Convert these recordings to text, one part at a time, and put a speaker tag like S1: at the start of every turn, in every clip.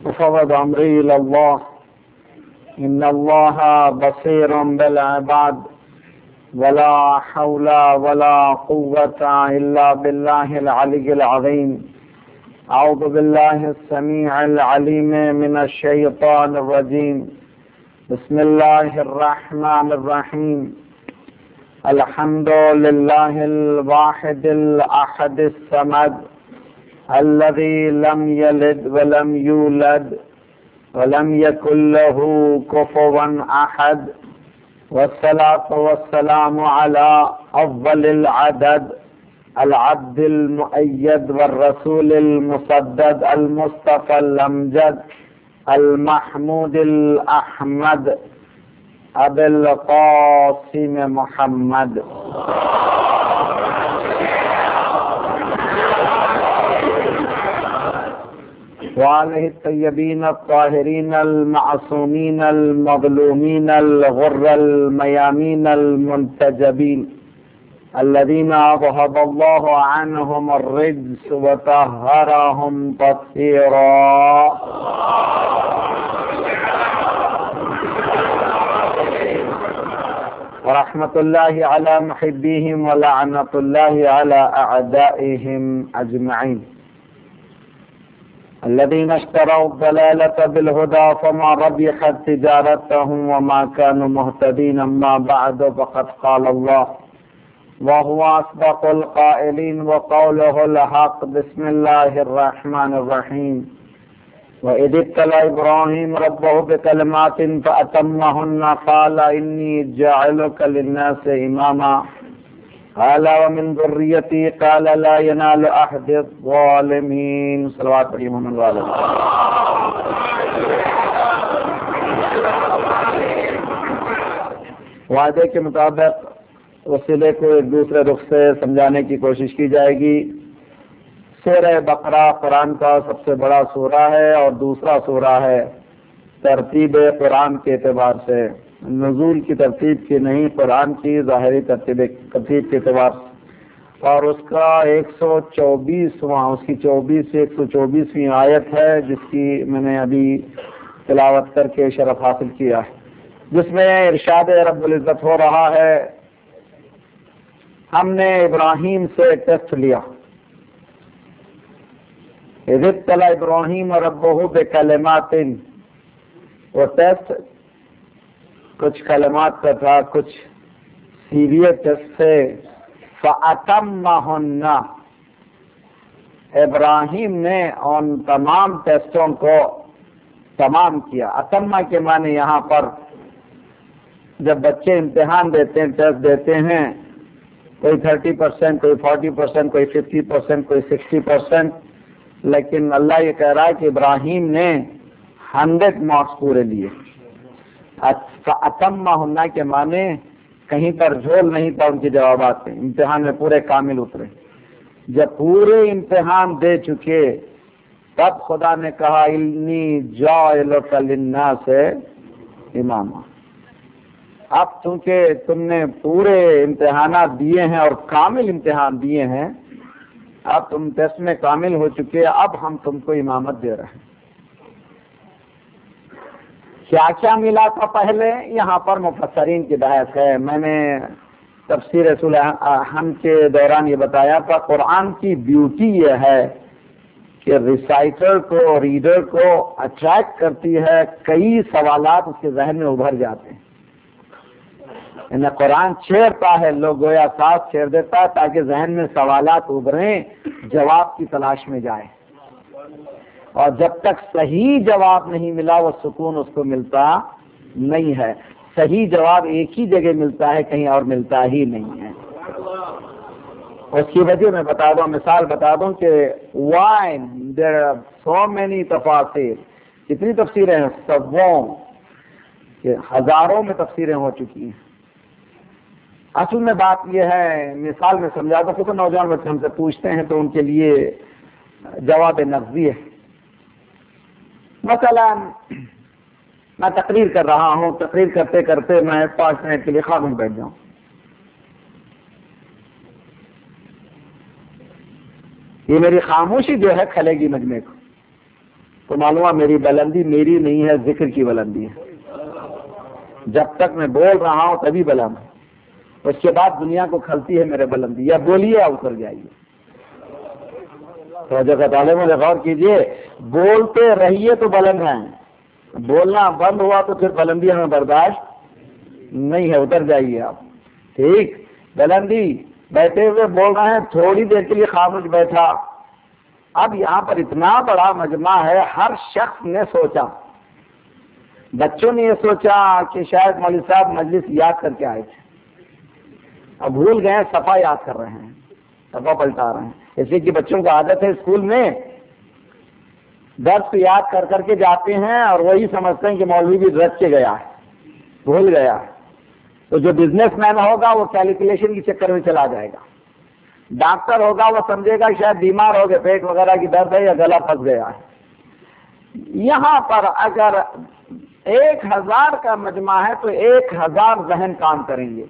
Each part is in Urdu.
S1: وفوض أمري إلى الله إن الله بصير بالعباد ولا حول ولا قوة إلا بالله العلي العظيم. أعوذ بالله السميع العليم من الشيطان الرجيم. بسم الله الرحمن الرحيم. الحمد لله الواحد الأحد الصمد الذي لم يلد ولم يولد ولم يكن له كفوا أحد، والصلاة والسلام على أفضل العدد العبد المؤيد والرسول المسدد المصطفى الأمجد المحمود الأحمد أبي القاسم محمد وعليه الطيبين الطاهرين المعصومين المظلومين الغر الميامين المنتجبين الذين أذهب الله عنهم الرجس وطهرهم تطهيرا. ورحمة الله على محبيهم ولعنة الله على أعدائهم أجمعين الذين اشتروا الضلالة بالهدى فما ربحت تجارتهم وما كانوا مهتدين. أما بعد فقد قال الله وهو أصدق القائلين وقوله الحق. بسم الله الرحمن الرحيم. وإذ ابتلى إبراهيم ربه بكلمات فأتمهن قال إني جاعلك للناس إماما قال ومن ذريتي قال لا ينال أحد الظالمين. صلوات علی محمد وعلی وعدے کے مطابق وسیلے کو ایک دوسرے رخ سے سمجھانے کی کوشش کی جائے گی. سورہ بقرہ قرآن کا سب سے بڑا سورہ ہے اور دوسرا سورہ ہے ترتیب قرآن کے اعتبار سے، نزول کی ترتیب کی نہیں، قرآن کی ظاہری ترتیب کے اعتبار سے. اور اس کا 124واں، اس کی 24 سے 124ویں آیت ہے جس کی میں نے ابھی تلاوت کر کے شرف حاصل کیا ہے، جس میں ارشاد رب العزت ہو رہا ہے ہم نے ابراہیم سے ٹیسٹ لیا. اذ ابتلى ابراہیم ربہ بکلمات، وہ ٹیسٹ کچھ کلمات کا تھا، کچھ سیریس ٹیسٹ سے. فَأَتَمَّهُنَّ، ابراہیم نے ان تمام ٹیسٹوں کو تمام کیا. اتمہ کے معنی یہاں پر جب بچے امتحان دیتے ہیں، ٹیسٹ دیتے ہیں، کوئی 30%، کوئی 40%، کوئی 50%، کوئی 60%، لیکن اللہ یہ کہہ رہا ہے کہ ابراہیم نے 100 مارکس پورے لیے. فَأَتَمَّهُنَّ کے معنی کہیں پر جھول نہیں تھا ان کے جوابات میں، امتحان میں پورے کامل اترے. جب پورے امتحان دے چکے تب خدا نے کہا انی جاعلک للناس اماما. اب چونکہ تم نے پورے امتحانات دیے ہیں اور کامل امتحان دیے ہیں، اب تم ٹیسٹ میں کامل ہو چکے، اب ہم تم کو امامت دے رہے ہیں. کیا کیا ملا تھا پہلے، یہاں پر مفسرین کی بحث ہے. میں نے تفسیر رسول ہم کے دوران یہ بتایا تھا قرآن کی بیوٹی یہ ہے کہ ریسائٹر کو، ریڈر کو اٹریکٹ کرتی ہے، کئی سوالات اس کے ذہن میں ابھر جاتے ہیں. انہیں قرآن چھیڑتا ہے، لوگ گویا ساتھ چھیڑ دیتا ہے تاکہ ذہن میں سوالات ابھریں، جواب کی تلاش میں جائے. اور جب تک صحیح جواب نہیں ملا وہ سکون اس کو ملتا نہیں ہے. صحیح جواب ایک ہی جگہ ملتا ہے، کہیں اور ملتا ہی نہیں ہے. اس کی وجہ میں بتا دوں، مثال بتا دوں کہ why there are so many تفاسیر، کتنی تفسیریں ہیں، سبوں کہ ہزاروں میں تفسیریں ہو چکی ہیں. اصل میں بات یہ ہے، مثال میں سمجھا دو کہ نوجوان بچے ہم سے پوچھتے ہیں تو ان کے لیے جواب نقضی ہے. مثلا میں تقریر کر رہا ہوں، تقریر کرتے کرتے میں 5 منٹ کے لیے خاموش بیٹھ جاؤں، یہ میری خاموشی جو ہے کھلے گی مجمع کو. تو معلوم ہے میری بلندی میری نہیں ہے، ذکر کی بلندی ہے. جب تک میں بول رہا ہوں تبھی بلند ہے، اس کے بعد دنیا کو کھلتی ہے میرے بلندی. یا بولیے یا اتر جائیے. تو جو طالب میں غور کیجئے، بولتے رہیے تو بلند ہیں، بولنا بند ہوا تو پھر بلندی ہمیں برداشت نہیں ہے، اتر جائیے آپ. ٹھیک، بلندی بیٹھے ہوئے بول رہے ہیں، تھوڑی دیر کے لیے خاموش بیٹھا. اب یہاں پر اتنا بڑا مجمع ہے، ہر شخص نے سوچا. بچوں نے یہ سوچا کہ شاید مولوی صاحب مجلس یاد کر کے آئے تھے، اب بھول گئے، صفحہ یاد کر رہے ہیں، صفحہ پلٹا رہے ہیں. اس لیے کہ بچوں کو عادت ہے اسکول میں درس یاد کر کر کے جاتے ہیں اور وہی سمجھتے ہیں کہ مولوی بھی رٹ کے گیا ہے، بھول گیا ہے. تو جو بزنس مین ہوگا وہ کیلکولیشن کے چکر میں چلا جائے گا. ڈاکٹر ہوگا وہ سمجھے گا کہ شاید بیمار ہو گئے، پیٹ وغیرہ کی درد ہے یا گلا پھنس گیا ہے. یہاں پر اگر 1000 کا مجمع ہے تو 1000 ذہن کام کریں گے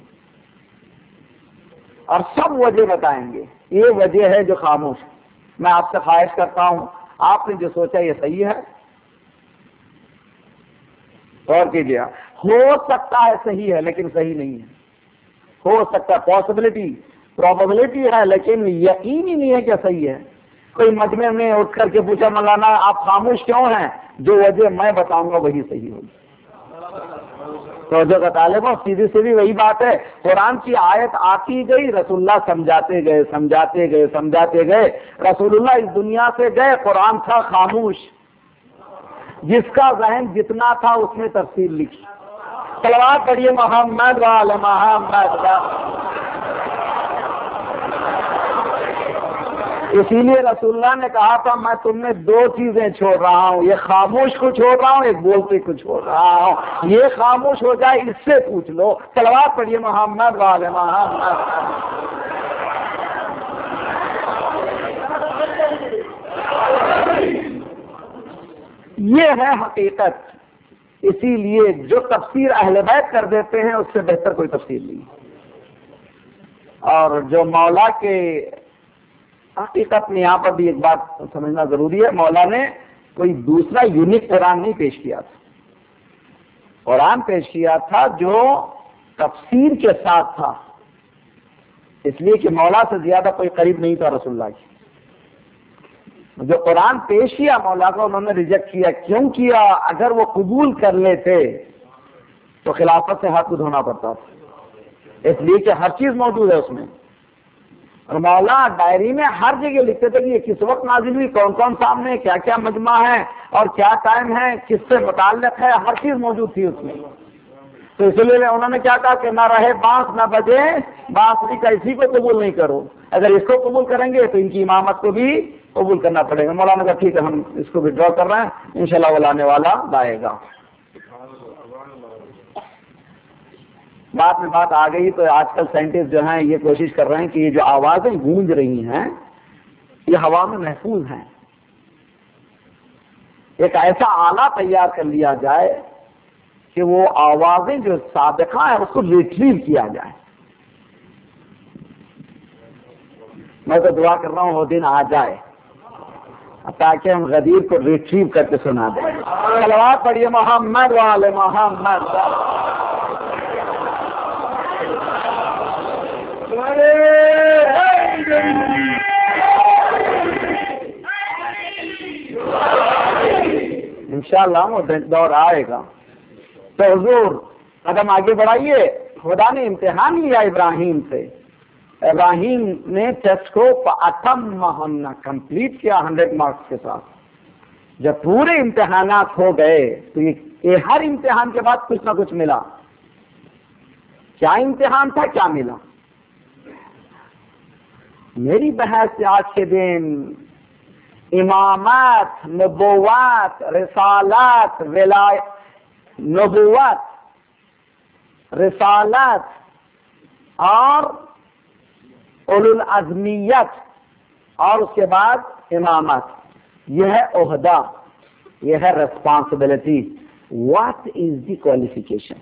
S1: اور سب وجہ بتائیں گے. یہ وجہ ہے جو خاموش. میں آپ سے خواہش کرتا ہوں، آپ نے جو سوچا یہ صحیح ہے؟ غور کیجیے. ہو سکتا ہے صحیح ہے لیکن صحیح نہیں ہے. ہو سکتا ہے، پاسبلٹی، پروبیبلٹی ہے، لیکن یقین ہی نہیں ہے کہ صحیح ہے. کوئی مجمع میں اٹھ کر کے پوچھا، مولانا آپ خاموش کیوں ہیں؟ جو وجہ میں بتاؤں گا وہی صحیح ہوگی. تو جو کا طالب ہو، سیدھی سیدھی وہی بات ہے. قرآن کی آیت آتی گئی، رسول اللہ سمجھاتے گئے سمجھاتے گئے سمجھاتے گئے. رسول اللہ اس دنیا سے گئے، قرآن تھا خاموش. جس کا ذہن جتنا تھا اس نے تفسیر لکھی. صلوات پڑھیے محمد وعلی محمد. اسی لیے رسول اللہ نے کہا تھا میں تم نے 2 چیزیں چھوڑ رہا ہوں، یہ خاموش کو چھوڑ رہا ہوں، ایک بولتے کو چھوڑ رہا ہوں. یہ خاموش ہو جائے اس سے پوچھ لو. صلوات پڑھیے محمد وعلی محمد. یہ ہے حقیقت. اسی لیے جو تفسیر اہل بیت کر دیتے ہیں اس سے بہتر کوئی تفسیر نہیں. اور جو مولا کے حقیقت میں یہاں پر بھی ایک بات سمجھنا ضروری ہے، مولا نے کوئی دوسرا یونیک قرآن نہیں پیش کیا تھا. قرآن پیش کیا تھا جو تفسیر کے ساتھ تھا، اس لیے کہ مولا سے زیادہ کوئی قریب نہیں تھا رسول اللہ کی. جو قرآن پیش کیا مولا کو انہوں نے ریجیکٹ کیا. کیوں کیا؟ اگر وہ قبول کر لیتے تو خلافت سے ہاتھ دھونا پڑتا تھا، اس لیے کہ ہر چیز موجود ہے اس میں. اور مولا ڈائری میں ہر جگہ لکھتے تھے کہ یہ کس وقت نازل ہوئی، کون کون سامنے، کیا کیا مجمع ہے اور کیا ٹائم ہے، کس سے متعلق ہے، ہر چیز موجود تھی اس میں. تو اس لیے انہوں نے کیا کہا کہ نہ رہے بانس نہ بجے بانسری کا، اسی کو قبول نہیں کرو. اگر اس کو قبول کریں گے تو ان کی امامت کو بھی قبول کرنا پڑے گا. مولانا کہا ٹھیک ہے ہم اس کو وڈرا کر رہے ہیں، انشاءاللہ وہ لانے والا لائے گا. بعد میں بات آ گئی تو آج کل سائنٹسٹ جو ہیں یہ کوشش کر رہے ہیں کہ یہ جو آوازیں گونج رہی ہیں یہ ہوا میں محفوظ ہیں. ایک ایسا آلہ تیار کر لیا جائے کہ وہ آوازیں جو سابقہ ہیں اس کو ریٹریو کیا جائے. میں تو دعا کر رہا ہوں وہ دن آ جائے تاکہ ہم غدیر کو ریٹریو کر کے سنا دیں. صلوات پڑھیے محمد وعلی محمد. انشاءاللہ وہ دور آئے گا. تو حضور قدم آگے بڑھائیے. خدا نے امتحان لیا ابراہیم سے. ابراہیم نے ٹیسٹ کو کمپلیٹ کیا 100 مارکس کے ساتھ. جب پورے امتحانات ہو گئے تو یہ ہر امتحان کے بعد کچھ نہ کچھ ملا. کیا امتحان تھا، کیا ملا؟ میری بحث سے آج کے دن امامت، نبوت، رسالت، نبوت، رسالت اور اولو العزمیت اور اس کے بعد امامت، یہ ہے عہدہ، یہ ہے responsibility. What is the qualification?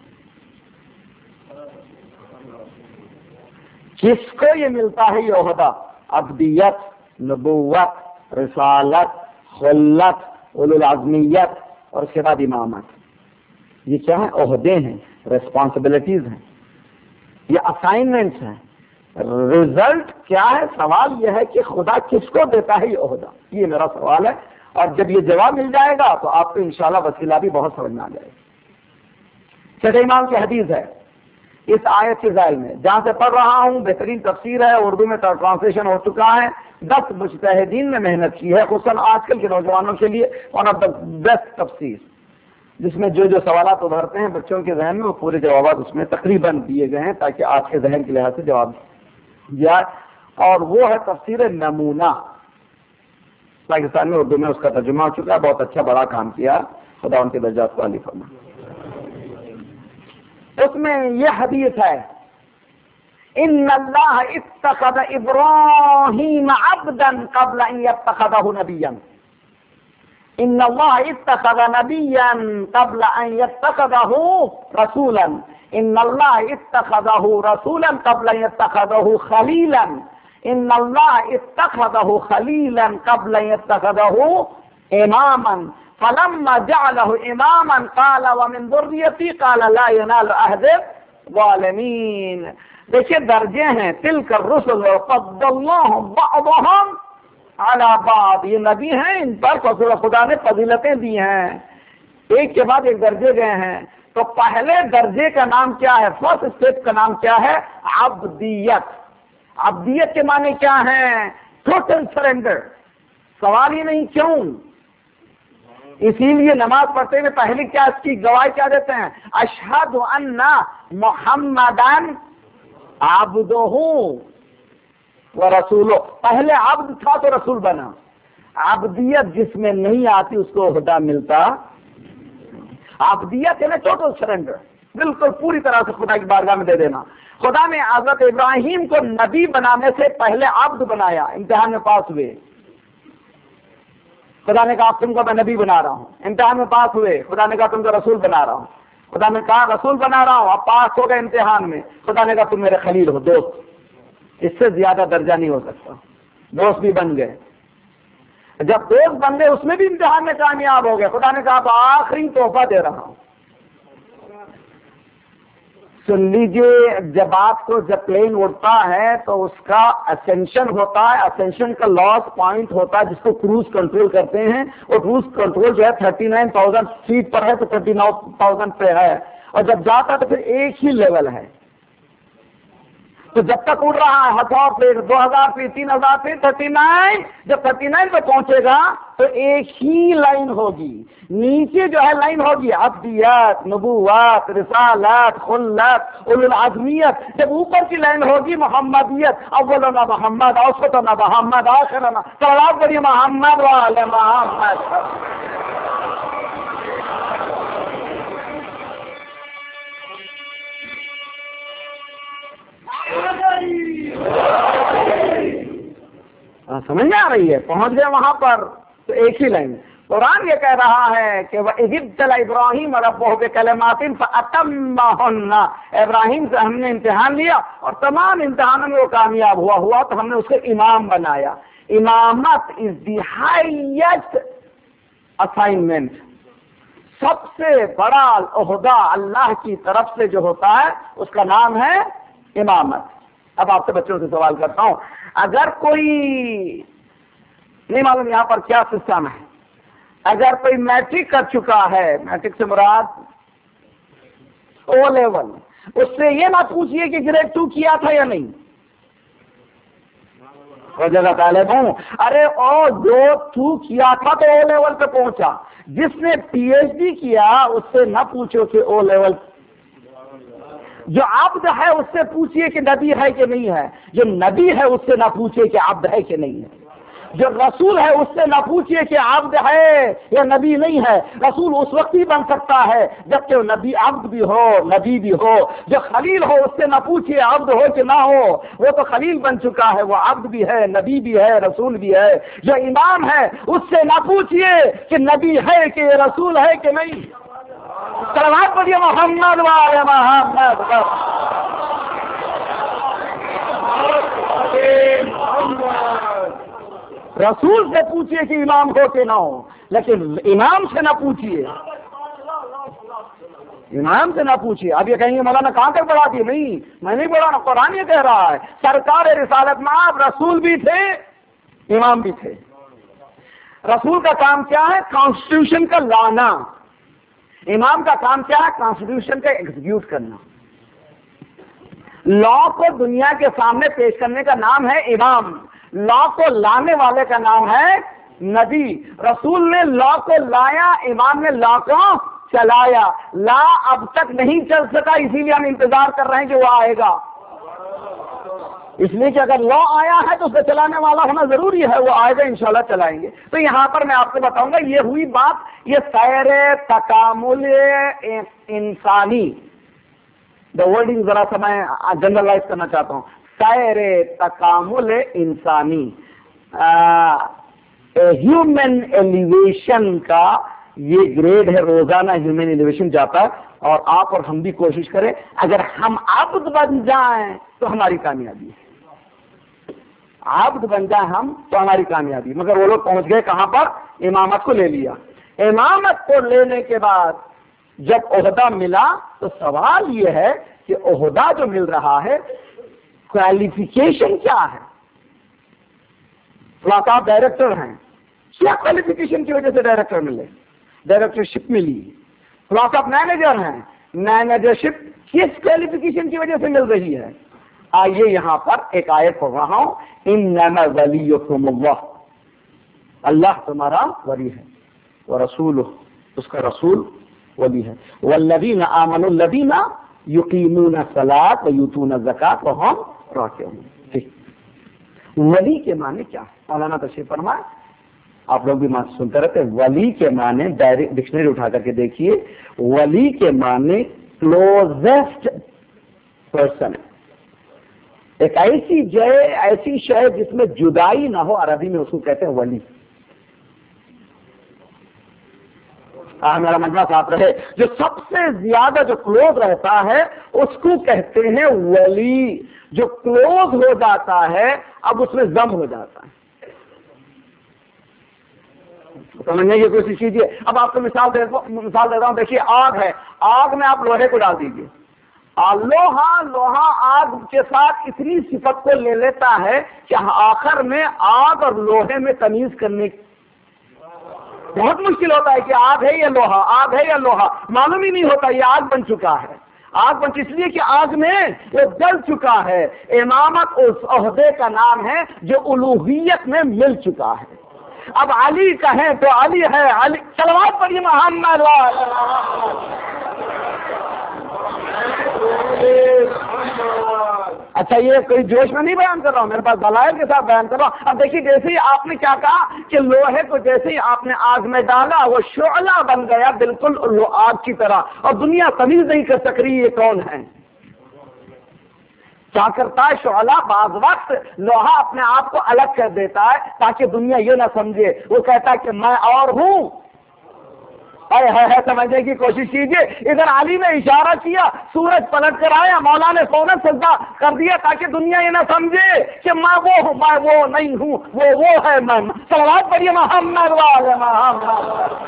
S1: کس کو یہ ملتا ہے یہ عہدہ؟ عبدیت، نبوت، رسالت، خلت، اولو العزمیت اور اس کے بعد امامت. یہ کیا ہے؟ عہدے ہیں، ریسپانسبلٹیز ہیں، یہ اسائنمنٹس ہیں. رزلٹ کیا ہے؟ سوال یہ ہے کہ خدا کس کو دیتا ہے یہ عہدہ، یہ میرا سوال ہے. اور جب یہ جواب مل جائے گا تو آپ کو انشاءاللہ وسیلہ بھی بہت سمجھ میں آ جائے گا. چھٹے امام کی حدیث ہے اس آیت کے ذیل میں، جہاں سے پڑھ رہا ہوں، بہترین تفسیر ہے، اردو میں ٹرانسلیشن ہو چکا ہے. 10 مجتہدین نے محنت کی ہے، خصوصاً آج کل کے نوجوانوں کے لیے ون آف دا بیسٹ تفسیر، جس میں جو سوالات ابھرتے ہیں بچوں کے ذہن میں وہ پورے جوابات اس میں تقریباً دیے گئے ہیں تاکہ آج کے ذہن کے لحاظ سے جواب دیا. اور وہ ہے تفسیر نمونہ، پاکستان میں اردو میں اس کا ترجمہ ہو چکا ہے. بہت اچھا بڑا کام کیا، خدا ان کے درجات کو عالی فرمائے. اس میں یہ حدیث ہے، ان اللہ اتخذ ابراہیم عبدا قبل ان يتخذه نبیا. ان اللہ اتخذ نبیا قبل ان يتخذه رسولا. ان اللہ اتخذه رسولا قبل ان يتخذه خلیلا. ان اللہ اتخذه خلیلا قبل ان يتخذه اماما. فلما جعله اماما قال ومن ذریتی قال لا ينال عهد الظالمین. دیکھیے درجے ہیں، تلک الرسل فضلناهم بعضهم على بعض. یہ نبی ہیں، ان پر خدا نے فضیلتیں دی ہیں، ایک کے بعد ایک درجے گئے ہیں. تو پہلے درجے کا نام کیا ہے؟ فرسٹ اسٹیپ کا نام کیا ہے؟ عبدیت. عبدیت کے معنی کیا ہے؟ Total surrender. سوال ہی نہیں کیوں. اسی لیے نماز پڑھتے ہوئے پہلے کیا اس کی گواہی کیا دیتے ہیں؟ اشہد ان محمدن عبدہ ورسولہ. پہلے عبد تھا تو رسول بنا. عبدیت جس میں نہیں آتی اس کو عہدہ ملتا. عبدیت ہے نا ٹوٹل سرنڈر، بالکل پوری طرح سے خدا کی بارگاہ میں دے دینا. خدا نے حضرت ابراہیم کو نبی بنانے سے پہلے عبد بنایا. امتحان میں پاس ہوئے، خدا نے کہا تم کو میں نبی بنا رہا ہوں. امتحان میں پاس ہوئے، خدا نے کہا تم کو رسول بنا رہا ہوں. خدا نے کہا رسول بنا رہا ہوں، اب پاس ہو گئے امتحان میں، خدا نے کہا تم میرے خلیل ہو، دوست. اس سے زیادہ درجہ نہیں ہو سکتا. دوست بھی بن گئے. جب دوست بن گئے اس میں بھی امتحان میں کامیاب ہو گئے. خدا نے کہا اب آخری تحفہ دے رہا ہوں. سن لیجیے، جب پلین اڑتا ہے تو اس کا اسینشن ہوتا ہے، اسینشن کا لاس پوائنٹ ہوتا ہے جس کو کروز کنٹرول کرتے ہیں. اور کروز کنٹرول جو ہے 39,000 فیٹ پر ہے تو 39,000 پہ ہے، اور جب جاتا ہے تو پھر ایک ہی لیول ہے. تو جب تک اڑ رہا ہے 1000 فیٹ 2000 فیٹ 3000 فیٹ 39، جب 39 پہ پہنچے گا تو ایک ہی لائن ہوگی. نیچے جو ہے لائن ہوگی عبدیت، نبوت، رسالت، خلت، اولو العزمیت. جب اوپر کی لائن ہوگی محمدیت، اولنا محمد، اوسطنا محمد، آخرنا صلوات پڑھیے محمد وعلی محمد. سمجھ میں آ رہی ہے؟ پہنچ گئے وہاں پر تو ایک ہی لائن. قرآن یہ کہہ رہا ہے کہ وَإِذِ ابْتَلَى إِبْرَاهِيمَ رَبُّهُ بِكَلِمَاتٍ فَأَتَمَّهُنَّ. ابراہیم سے ہم نے امتحان لیا اور تمام امتحانوں میں وہ کامیاب ہوا تو ہم نے اس کو امام بنایا. امامت از دی ہائیسٹ اسائنمنٹ. سب سے بڑا عہدہ اللہ کی طرف سے جو ہوتا ہے اس کا نام ہے امامت. اب آپ سے بچوں سے سوال کرتا ہوں، اگر کوئی نہیں معلوم یہاں پر کیا سسٹم ہے، اگر کوئی میٹرک کر چکا ہے، میٹرک سے مراد او لیول، اس سے یہ نہ پوچھئے کہ گریڈ 2 کیا تھا یا نہیں. وہ جگہ طالب ہوں، ارے او جو 2 کیا تھا تو او لیول پہ پہنچا. جس نے پی ایچ ڈی کیا اس سے نہ پوچھو کہ او لیول. جو عبد ہے اس سے پوچھئے کہ نبی ہے کہ نہیں ہے. جو نبی ہے اس سے نہ پوچھئے کہ عبد ہے کہ نہیں ہے. جو رسول ہے اس سے نہ پوچھئے کہ عبد ہے یا نبی نہیں ہے. رسول اس وقت ہی بن سکتا ہے جبکہ نبی عبد بھی ہو نبی بھی ہو. جو خلیل ہو اس سے نہ پوچھئے عبد ہو کہ نہ ہو، وہ تو خلیل بن چکا ہے، وہ عبد بھی ہے نبی بھی ہے رسول بھی ہے. جو امام ہے اس سے نہ پوچھئے کہ نبی ہے کہ رسول ہے کہ نہیں. صلوات پڑھیے محمد وعلی محمد. رسول سے پوچھیے کہ امام ہو کہ نہ ہو، لیکن امام سے نہ پوچھیے، امام سے نہ پوچھیے۔ اب یہ کہیں گے مولانا کہاں تک بڑھا دیے؟ نہیں، میں نہیں بڑھا، قرآن یہ کہہ رہا ہے سرکار رسالت میں آپ رسول بھی تھے، امام بھی تھے۔ رسول کا کام کیا ہے؟ کانسٹیٹیوشن کا لانا۔ امام کا کام کیا ہے؟ کانسٹیٹیوشن کا ایگزیکیوٹ کرنا۔ لا کو دنیا کے سامنے پیش کرنے کا نام ہے امام، لا کو لانے والے کا نام ہے نبی۔ رسول نے لا کو لایا، امام نے لا کو چلایا۔ لا اب تک نہیں چل سکا، اسی لیے ہم انتظار کر رہے ہیں کہ وہ آئے گا، اس لیے کہ اگر لا آیا ہے تو اسے چلانے والا ہونا ضروری ہے، وہ آئے گا انشاءاللہ چلائیں گے۔ تو یہاں پر میں آپ کو بتاؤں گا یہ ہوئی بات، یہ سیر تکامل انسانی، دا ورڈنگ ذرا سا میں جنرلائز کرنا چاہتا ہوں، سیر تکامل انسانی، ہیومن ایلیویشن کا یہ گریڈ ہے، روزانہ ہیومن ایلیویشن جاتا ہے، اور آپ اور ہم بھی کوشش کریں اگر ہم عبد بن جائیں تو ہماری کامیابی ہے، عبد بن جائیں ہم تو ہماری کامیابی۔ مگر وہ لوگ پہنچ گئے کہاں پر؟ امامت کو لے لیا۔ امامت کو لینے کے بعد جب عہدہ ملا تو سوال یہ ہے کہ عہدہ جو مل رہا ہے کوالیفیکیشن کیا ہے؟ فلاں صاحب ڈائریکٹر ہیں، کیا کوالیفیکیشن کی وجہ سے ڈائریکٹر ملے؟ ڈائریکٹرشپ ملی۔ فلاں صاحب مینیجر ہیں، مینیجرشپ کس کوالیفیکیشن کی وجہ سے مل رہی ہے؟ آئیے یہاں پر ایک آیت پڑھ رہا ہوں، انما ولیکم اللہ، اللہ تمہارا ولی ہے، ورسولہ، اس کا رسول ولی ہے، والذین آمنوا الذین یقیمون الصلاۃ ویؤتون الزکاۃ وہم راکعون۔ ٹھیک، ولی کے معنی کیا ہے؟ مولانا تشریف فرمائے، آپ لوگ بھی سنتے رہتے ہیں۔ ولی کے معنی ڈائریکٹ ڈکشنری اٹھا کر کے دیکھیے، ولی کے معنی کلوزسٹ پرسن، ایک ایسی شے جس میں جدائی نہ ہو، عربی میں اس کو کہتے ہیں ولی۔ میرا مجمع صاحب رہے، جو سب سے زیادہ جو کلوز رہتا ہے اس کو کہتے ہیں ولی۔ جو کلوز ہو جاتا ہے اب اس میں ضم ہو جاتا ہے، سمجھنے کی کوشش کیجیے۔ اب آپ کو مثال دیتا ہوں، دیکھیے آگ ہے، آگ میں آپ لوہے کو ڈال دیجیے، لوہا آگ کے ساتھ اتنی صفت کو لے لیتا ہے کہ آخر میں آگ اور لوہے میں تمیز کرنے بہت مشکل ہوتا ہے کہ آگ ہے یا لوہا، آگ ہے یا لوہا، معلوم ہی نہیں ہوتا یہ آگ بن چکا ہے، آگ بن اس لیے کہ آگ میں وہ جل چکا ہے۔ امامت اس عہدے کا نام ہے جو الوہیت میں مل چکا ہے۔ اب علی کہیں تو علی ہے، علی صلوات پڑھیے محمد۔ اچھا یہ کوئی جوش میں نہیں بیان کر رہا ہوں، میرے پاس دلائل کے ساتھ بیان کر رہا ہوں۔ اب دیکھیے جیسے ہی آپ نے کیا کہا کہ لوہے کو جیسے ہی آپ نے آگ میں ڈالا وہ شعلہ بن گیا بالکل آگ کی طرح، اور دنیا تمیز نہیں کر سک رہی یہ کون ہے۔ کیا کرتا ہے شعلہ؟ بعض وقت لوہا اپنے آپ کو الگ کر دیتا ہے تاکہ دنیا یہ نہ سمجھے، وہ کہتا ہے کہ میں اور ہوں۔ ہے سمجھنے کی کوشش کیجیے۔ ادھر علی نے اشارہ کیا، سورج پلٹ کر آیا، مولا نے سونا سجدہ کر دیا تاکہ دنیا یہ نہ سمجھے کہ میں وہ ہوں، میں وہ نہیں ہوں، وہ ہے میں۔ صلوات پڑھیے محمد وعلی محمد۔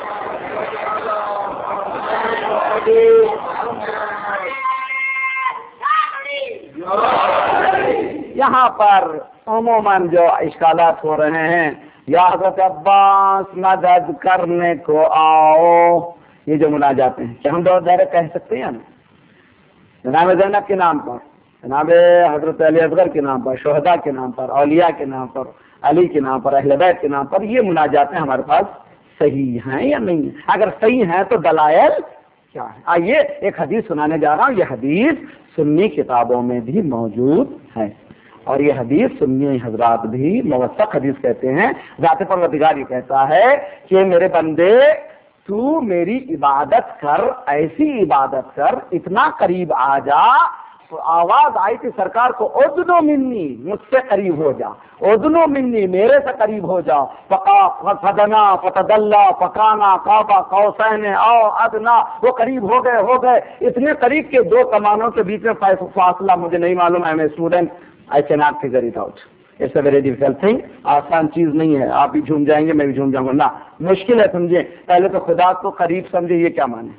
S1: یہاں پر عموماً جو اشکالات ہو رہے ہیں، یا حضرت عباس مدد کرنے کو آؤ، یہ جو مناجات ہیں کہ ہم ڈائریکٹ کہہ سکتے ہیں نا، جناب زینب کے نام پر، جناب حضرت علی اصغر کے نام پر، شہداء کے نام پر، اولیاء کے نام پر، علی کے نام پر، اہل بیت کے نام پر، یہ مناجاتیں ہمارے پاس صحیح ہیں یا نہیں ہیں؟ اگر صحیح ہیں تو دلائل کیا ہے؟ آئیے ایک حدیث سنانے جا رہا ہوں، یہ حدیث سنی کتابوں میں بھی موجود ہے، اور یہ حدیث سنی حضرات بھی موثق حدیث کہتے ہیں۔ ذات پروردگار یہ کہتا ہے کہ میرے بندے تو میری عبادت کر، ایسی عبادت کر، اتنا قریب آ جا۔ تو آواز آئی تھی سرکار کو، ادنو منی، مجھ سے قریب ہو جا، ادنو منی، میرے سے قریب ہو جا۔ فدنا فتدلا فکانا قاب قوسین او ادنا، وہ قریب ہو گئے اتنے قریب کہ دو کمانوں کے بیچ میں فاصلہ مجھے نہیں معلوم، I am a student, I cannot figure it out۔ It's a very difficult thing. آسان چیز نہیں ہے. آپ بھی جھوم جائیں گے, میں بھی جھوم جاؤں گا, نہ مشکل ہے. سمجھے, پہلے تو خدا کو قریب سمجھے. یہ کیا مانے؟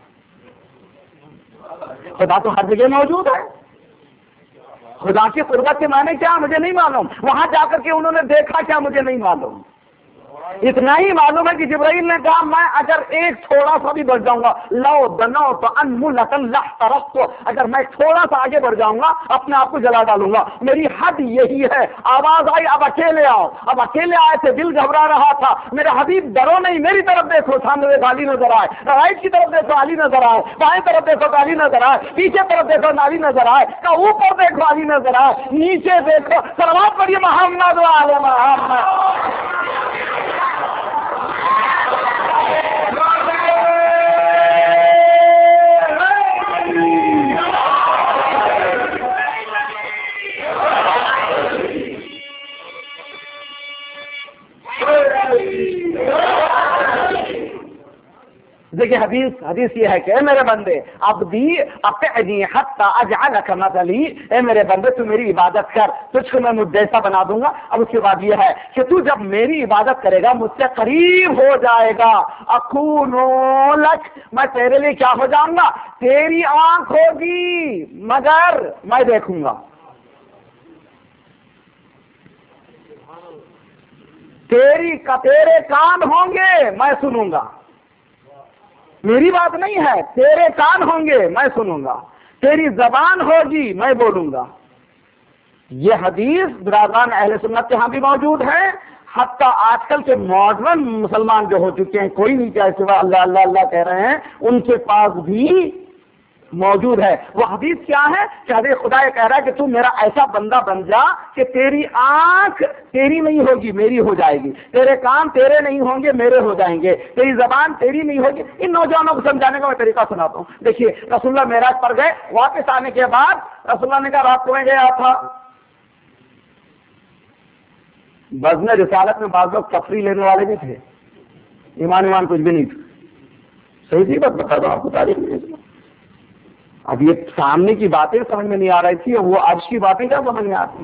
S1: خدا تو ہر جگہ موجود ہے. خدا کی قربت کے معنی کیا مجھے نہیں معلوم. وہاں جا کر کے انہوں نے دیکھا کیا مجھے نہیں معلوم. اتنا ہی معلوم ہے کہ جبرائیل نے کہا میں اگر ایک تھوڑا سا بھی بڑھ جاؤں گا, لو دنو تو انملتن لحترقت, تو اگر میں تھوڑا سا آگے بڑھ جاؤں گا اپنے آپ کو جلا ڈالوں گا. میری حد یہی ہے. آواز آئی اب اکیلے آؤ. اب اکیلے آئے تھے, دل گھبرا رہا تھا. میرے حبیب ڈرو نہیں, میری طرف دیکھو, سامنے دیکھو علی نظر آئے, رائٹ کی طرف دیکھو علی نظر آئے, بائیں طرف دیکھو علی نظر آئے, پیچھے طرف دیکھو علی نظر آئے, اوپر دیکھو علی نظر آئے, نیچے دیکھو. صلوات پڑھیے محمد وعلی محمد. دیکھیے حدیث یہ ہے کہ اے میرے بندے, عبدی اطعنی حتی اجعلک مثلی, اے میرے بندے تو میری عبادت کر, تجھ کو میں مجھ جیسا بنا دوں گا. اب اس کے بعد یہ ہے کہ تو جب میری عبادت کرے گا مجھ سے قریب ہو جائے گا. اکونو لک, میں تیرے لیے کیا ہو جاؤں گا؟ تیری آنکھ ہوگی مگر میں دیکھوں گا. تیرے کان ہوں گے میں سنوں گا. میری بات نہیں ہے, تیرے کان ہوں گے میں سنوں گا. تیری زبان ہوگی میں بولوں گا. یہ حدیث برادران اہل سنت کے ہاں بھی موجود ہے. حتیٰ آج کل کے ماڈرن مسلمان جو ہو چکے ہیں, کوئی نہیں کیا سوا اللہ اللہ اللہ کہہ رہے ہیں, ان کے پاس بھی موجود ہے. وہ حدیث کیا ہے کہ حضرت خدا یہ کہہ رہا ہے کہ تو میرا ایسا بندہ بن جا کہ تیری آنکھ تیری نہیں ہوگی میری ہو جائے گی, تیرے کان تیرے نہیں ہوں گے میرے ہو جائیں گے, تیری زبان تیری نہیں ہوگی. ان نوجوانوں کو سمجھانے کا میں طریقہ سناتا ہوں. دیکھیے, رسول اللہ معراج پر گئے, واپس آنے کے بعد رسول اللہ نے کہا رات کو میں گیا تھا. بزم رسالت میں بعض لوگ تفریح لینے والے بھی تھے, ایمان کچھ بھی نہیں تھا. صحیح سی بات بتا دو آپ کو, تاریخ میں. اب یہ سامنے کی باتیں سمجھ میں نہیں آ رہی تھی, وہ آج کی باتیں کیا سمجھ میں آتی.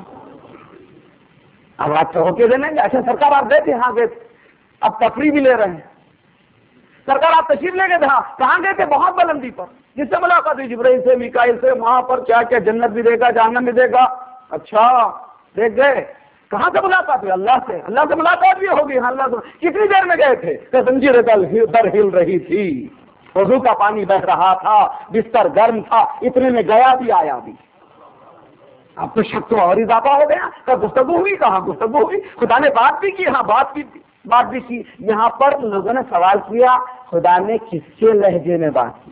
S1: اب آپ ہو کے دینے گے, اچھا سرکار آپ گئے تھے, ہاں گئے تھے, اب تفریح بھی لے رہے ہیں. سرکار آپ تشریف لے گئے تھے, ہاں کہاں گئے تھے؟ بہت بلندی پر. جس سے ملاقات ہوئی جبرائیل سے, میکائیل سے, وہاں پر کیا کیا جنت بھی دے گا جہنم بھی دے گا. اچھا دیکھ گئے, کہاں سے ملاقات ہوئی؟ اللہ سے. اللہ سے ملاقات بھی ہوگی, ہاں اللہ سے. کتنی دیر میں گئے تھے؟ کہ زنجیر در ہل رہی تھی, وضو کا پانی بہ رہا تھا, بستر گرم تھا, اتنے میں گیا بھی آیا بھی. اب تو شک تو اور اضافہ ہو گیا. کہ گفتگو ہوئی, کہاں گفتگو ہوئی؟ خدا نے بات بھی کی, ہاں بات بھی کی. یہاں پر لوگوں نے سوال کیا خدا نے کس کے لہجے میں بات کی؟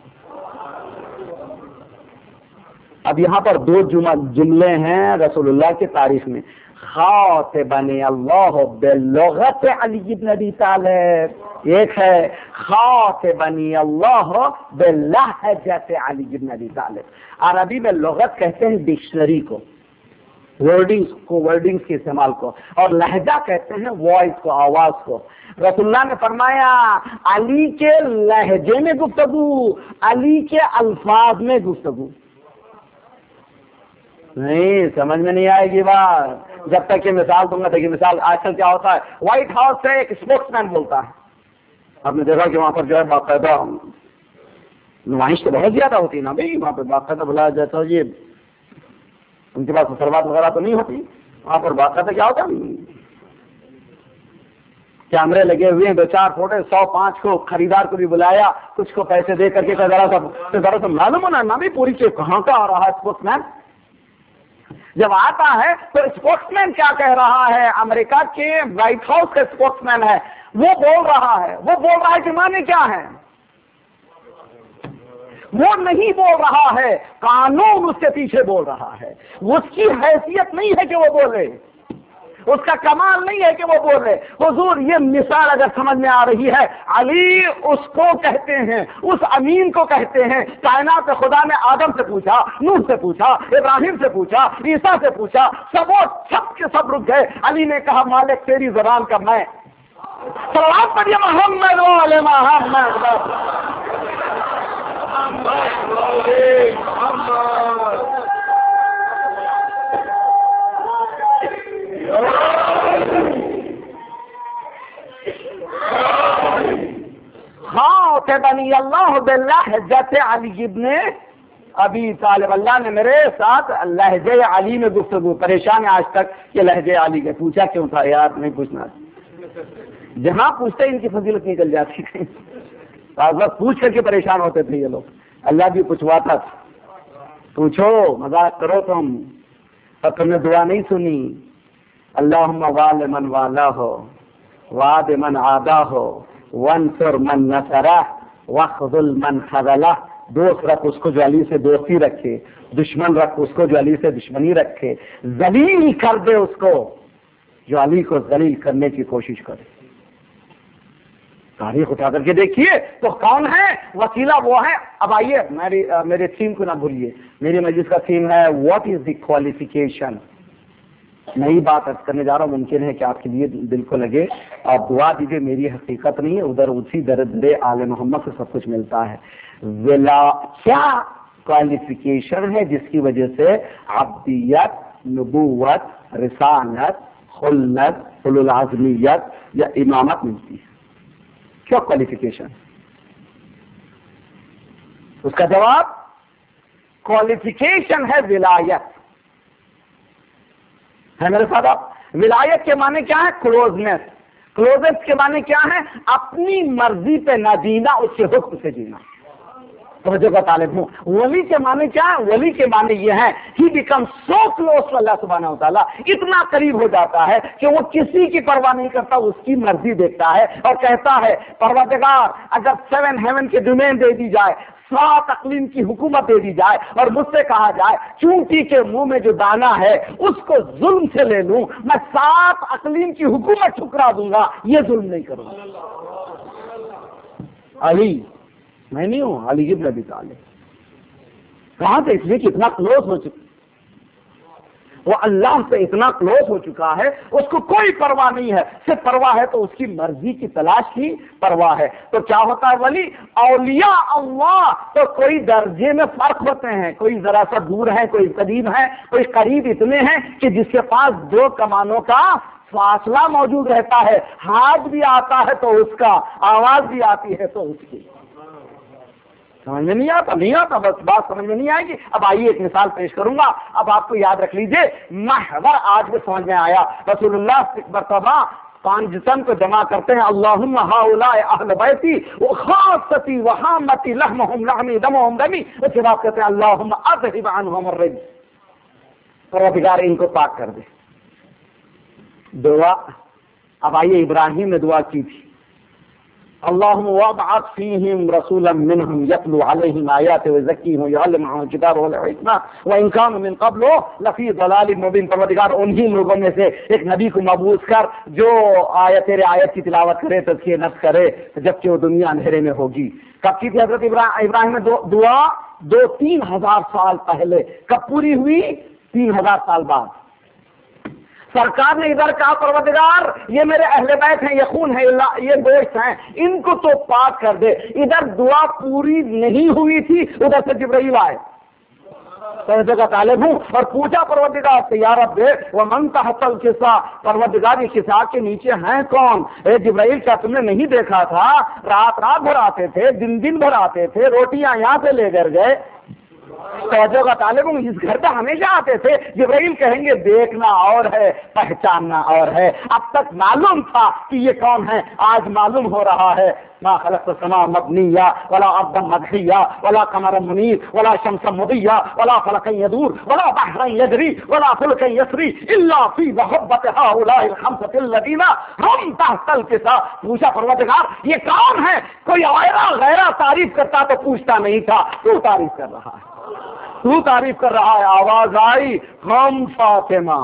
S1: اب یہاں پر دو جملے ہیں رسول اللہ کی تعریف میں. خاطبنی اللہ بلغت علی بن ابی طالب, ایک ہے خاطبنی اللہ بلہجت علی بن ابی طالب. عربی میں لغت کہتے ہیں ڈکشنری کو, ورڈنگز کے استعمال کو, اور لہجہ کہتے ہیں وائس کو, آواز کو. رسول اللہ نے فرمایا علی کے لہجے میں گفتگو, علی کے الفاظ میں گفتگو. نہیں سمجھ میں نہیں آئے گی بات جب تک یہ مثال دوں گا. دیکھیے مثال آج کل کیا ہوتا ہے, وائٹ ہاؤس سے ایک اسپوکس مین بولتا ہے. آپ نے دیکھا کہ وہاں پر جو ہے باقاعدہ نمائش تو بہت زیادہ ہوتی ہے نا بھائی, وہاں پہ باقاعدہ بلایا جاتا ہے. یہ ان کے پاس مسلمات وغیرہ تو نہیں ہوتی, وہاں پر باقاعدہ کیا ہوتا ہے, کیمرے لگے ہوئے ہیں, 2-4 فوٹو, 105 کو خریدار کو بھی بلایا, کچھ کو پیسے دے کر کے ذرا سا معلوم ہونا نا بھی پوری چیز کہاں کا آ رہا ہے اسپوکس مین. جب آتا ہے تو اسپوکس مین کیا کہہ رہا ہے, امریکہ کے وائٹ ہاؤس کا اسپوکس مین ہے, وہ بول رہا ہے کہ معنی کیا ہے. وہ نہیں بول رہا ہے, قانون اس کے پیچھے بول رہا ہے. اس کی حیثیت نہیں ہے کہ وہ بولے, اس کا کمال نہیں ہے کہ وہ بولے. حضور یہ مثال اگر سمجھ میں آ رہی ہے, علی اس کو کہتے ہیں, اس امین کو کہتے ہیں. کائنات خدا نے آدم سے پوچھا, نوح سے پوچھا, ابراہیم سے پوچھا, عیسیٰ سے پوچھا, سب کے سب رک گئے. علی نے کہا مالک تیری زبان کا میں. صلوات پڑھیے محمد وعلی محمد. ہاں بنی اللہ بلہجت علی ابن ابی طالب، اللہ نے میرے ساتھ لہجے علی میں گفتگو، پریشان ہے آج تک کہ لہجے علی کے، پوچھا کیوں تھا یار؟ نہیں پوچھنا، جہاں پوچھتے ان کی فضیلت نکل جاتی تھی، بس پوچھ کر کے پریشان ہوتے تھے یہ لوگ، اللہ بھی پوچھواتا تھا، پوچھو مذاق کرو تم، اور تم نے دعا نہیں سنی، اللہم وال من والا ہو واد من عادا ہو وانصر من نصرہ واخذل من خذلہ، دوست رکھ اس کو جو علی سے دوستی رکھے، دشمن رکھ اس کو جو علی سے دشمنی رکھے، ذلیل کر دے اس کو جو علی کو ذلیل کرنے کی کوشش کرے۔ تاریخ اٹھا کر کے دیکھیے تو کون ہے وسیلہ، وہ ہے۔ اب آئیے میرے تھیم کو نہ بھولیے، میری مجلس کا تھیم ہے واٹ از دی کوالیفیکیشن۔ نئی بات عرض کرنے جا رہا ہوں، ممکن ہے کہ آپ کے لیے دل کو لگے، آپ دعا دیجیے، میری حقیقت نہیں ہے، ادھر اسی درد آل محمد سے سب کچھ ملتا ہے۔ کیا کوالیفیکیشن ہے جس کی وجہ سے عبدیت، نبوت، رسالت، خلت، اولو العزمیت یا امامت ملتی ہے؟ کیا کوالیفیکیشن؟ اس کا جواب کوالیفیکیشن ہے ولایت ہے میرے ساتھ آپ؟ ولایت کے معنی کیا ہے؟ کلوزنس۔ کلوزنس کے معنی کیا ہے؟ اپنی مرضی پہ نہ جینا، اس کے حکم سے جینا۔ توجہ کا طالب ہوں۔ ولی کے معنی کیا ہے؟ ولی کے معنی یہ ہے he became so close to Allah سبحانہ و تعالیٰ، اتنا قریب ہو جاتا ہے کہ وہ کسی کی پرواہ نہیں کرتا، اس کی مرضی دیکھتا ہے اور کہتا ہے پروردگار اگر 7 ہیون کی ڈومین دے دی جائے، 7 اقلیم کی حکومت دے دی جائے اور مجھ سے کہا جائے چونٹی کے منہ میں جو دانا ہے اس کو ظلم سے لے لوں، میں 7 اقلیم کی حکومت ٹھکرا دوں گا، یہ ظلم نہیں کروں گا۔ علی میں نہیں ہوں، علی ابن ابی طالب۔ کہاں سے؟ اس لیے کہ اتنا کلوز ہو چکا، وہ اللہ سے اتنا کلوز ہو چکا ہے، اس کو کوئی پرواہ نہیں ہے، صرف پرواہ ہے تو اس کی مرضی کی تلاش کی پرواہ ہے۔ تو کیا ہوتا ہے ولی؟ اولیاء اللہ تو کوئی درجے میں فرق ہوتے ہیں، کوئی ذرا سا دور ہے، کوئی قریب ہے، کوئی قریب اتنے ہیں کہ جس کے پاس 2 کمانوں کا فاصلہ موجود رہتا ہے، ہاتھ بھی آتا ہے تو اس کا، آواز بھی آتی ہے تو اس کی۔ سمجھ میں نہیں آتا، بس بات سمجھ میں نہیں آئے گی۔ اب آئیے ایک مثال پیش کروں گا، اب آپ کو یاد رکھ لیجئے، محور آج بھی سمجھ میں آیا۔ رسول اللہ ایک مرتبہ 5 جسم کو جمع کرتے ہیں، اللہم ہؤلاء اہل بیتی وخاصتی وحامتی لحمہم لحمی دمہم دمی، اس کے بعد کہتے ہیں اللہم اذہب عنہم الرجس، پروردگار ان کو پاک کر دے۔ دعا، اب آئیے ابراہیم نے دعا کی تھی، اللهم وابعث فيهم رسولا منهم يتلو عليهم آياتك ويزكيهم ويعلمهم الكتاب والحكمة وإن كانوا من قبل لفي ضلال مبين۔ پروردگار انہی لوگوں میں سے ایک نبی کو مبعوث کر جو تیرے آیت کی تلاوت کرے، تزکیہ نفس کرے، جبکہ وہ دنیا اندھیرے میں ہوگی۔ کب کی تھی حضرت ابراہیم نے دعا؟ 2-3 ہزار سال پہلے۔ کب پوری ہوئی؟ 3000 سال بعد۔ سرکار نے ادھر کہا پروردگار یہ میرے اہل بیت ہیں، یہ خون ہے، یہ گوشت ہیں، ان کو تو پاک کر دے۔ ادھر دعا پوری نہیں ہوئی تھی، ادھر سے جبرائیل آئے، توجہ کا طالب ہوں، اور پوچھا پروردگار سے یا رب ومن تحت الکسا، پروردگار یہ کسا کے نیچے ہیں کون؟ اے جبرائیل کیا تم نے نہیں دیکھا تھا؟ رات بھر آتے تھے، دن بھر آتے تھے، روٹیاں یہاں سے لے کر گئے۔ توجہ کا طالب ہوں، اس گھر پہ ہمیشہ آتے تھے۔ جبرائیل کہیں گے دیکھنا اور ہے، پہچاننا اور ہے۔ اب تک معلوم تھا کہ یہ کون ہے، آج معلوم ہو رہا ہے۔ ما خلقت السماء مبنيا ولا عبدا مدحيا ولا قمرا منير ولا شمسا مضيا ولا فلكا يدور ولا بحرا يجري ولا فلكا يسري الا في محبة هؤلاء الخمسة الذين هم تحت الكساء۔ پوچھا پروردگار یہ کون ہے؟ کوئی غیرہ تعریف کرتا تو پوچھتا نہیں تھا، تو تعریف کر رہا ہے، تو تعریف کر رہا ہے۔ آواز آئی ہم فاطمہ۔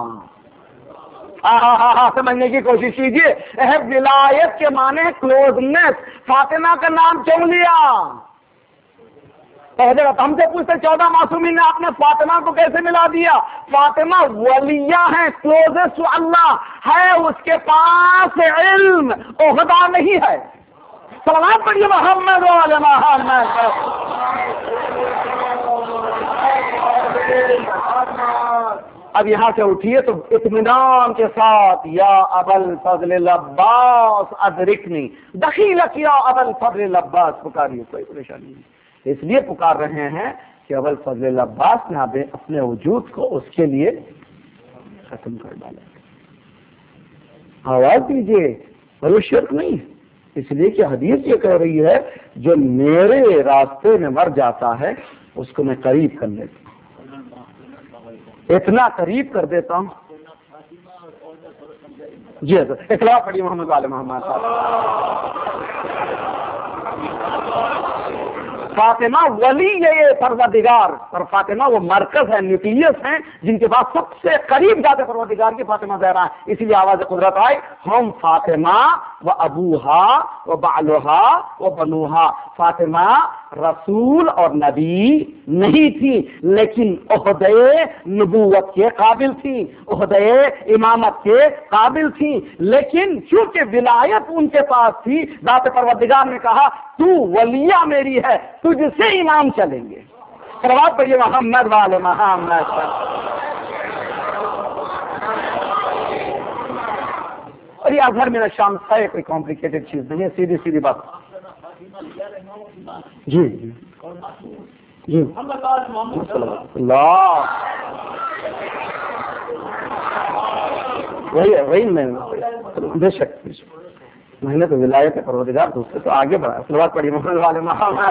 S1: سمجھنے کی کوشش کیجیے، ولایت کے معنی کلوزنس۔ فاطمہ کا نام کیوں لیا؟ حضرت ہم سے پوچھتے 14 معصومین نے آپ نے فاطمہ کو کیسے ملا دیا؟ فاطمہ ولیہ ہے، کلوزسٹ ٹو اللہ ہے، اس کے پاس علم، عہدہ نہیں ہے۔ سلام پڑھیے محمد وعلی محمد۔ اب یہاں سے اٹھیے تو اطمینان کے ساتھ یا ابل فضل العباس ادرکنی دخیلک یا ابل فضل العباس پکاریے، کوئی پریشانی نہیں. اس لیے پکار رہے ہیں کہ ابل فضل العباس نے اپنے وجود کو اس کے لیے ختم کر ڈالا. آواز دیجیے، اور وہ شرک نہیں، اس لیے کہ حدیث یہ کہہ رہی ہے جو میرے راستے میں مر جاتا ہے اس کو میں قریب کر لیتا ہوں، اتنا قریب کر دیتا ہوں. جی حضرت اخلاق پڑھی محمد والے محمد صاحب. فاطمہ ولی ہے یہ پروردگار، اور فاطمہ وہ مرکز ہے، نیوکلیس ہیں جن کے بعد سب سے قریب جاتے پروردگار کی فاطمہ زہرا ہے. اسی لیے آواز قدرت آئی ہم فاطمہ و ابوہا و بعلہا و بنوہا. فاطمہ رسول اور نبی نہیں تھی لیکن عہدے نبوت کے قابل تھی، عہدے امامت کے قابل تھی، لیکن چونکہ ولایت ان کے پاس تھی ذات پروردگار نے کہا تو ولیہ میری ہے، تجھ سے امام چلیں گے. صلوات پڑھیے محمد والے محمد. اور یہ اظہر من الشام ہے، کوئی کمپلیکیٹڈ چیز نہیں ہے، سیدھی سیدھی بات. جی جی اللہ وہی میں بے شک میں نے تو ولایت پروردگار دوسرے تو آگے بڑھا. صلوات پڑھی محمد والے محمد.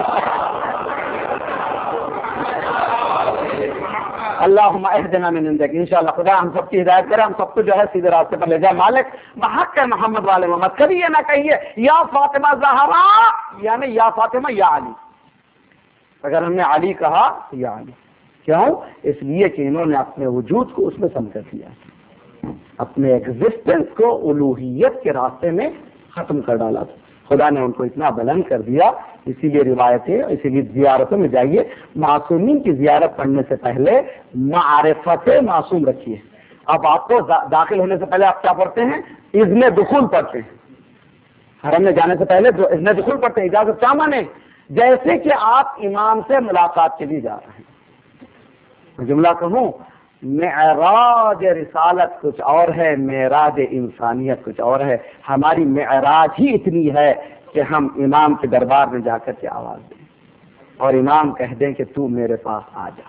S1: اللہم اہدنا من عندک. انشاءاللہ خدا ہم سب کی ہدایت کرے، ہم سب کو جو ہے سیدھے راستے پر لے جائے. مالک بحق محمد والے محمد. کبھی یہ نہ کہیے یا فاطمہ زہرا یعنی یا فاطمہ یا علی. اگر ہم نے علی کہا یا علی، کیوں؟ اس لیے کہ انہوں نے اپنے وجود کو اس میں سمجھ دیا، اپنے ایگزسٹنس کو الوہیت کے راستے میں ختم کر ڈالا. خدا نے ان کو اتنا بلند کر دیا. اسی لیے روایتیں، اسی لیے زیارتوں میں جائیے، معصومین کی زیارت پڑھنے سے پہلے معرفت معصوم رکھیے. اب آپ کو داخل ہونے سے پہلے آپ کیا پڑھتے ہیں؟ اذن دخول پڑھتے ہیں. حرم میں جانے سے پہلے جو اذن دخول پڑھتے ہیں، اجازت کیا مانے؟ جیسے کہ آپ امام سے ملاقات کے لیے جا رہے ہیں. جملہ کہوں، معراج رسالت کچھ اور ہے، معراج انسانیت کچھ اور ہے. ہماری معراج ہی اتنی ہے کہ ہم امام کے دربار میں جا کر کے آواز دیں اور امام کہہ دیں کہ تو میرے پاس آ جا،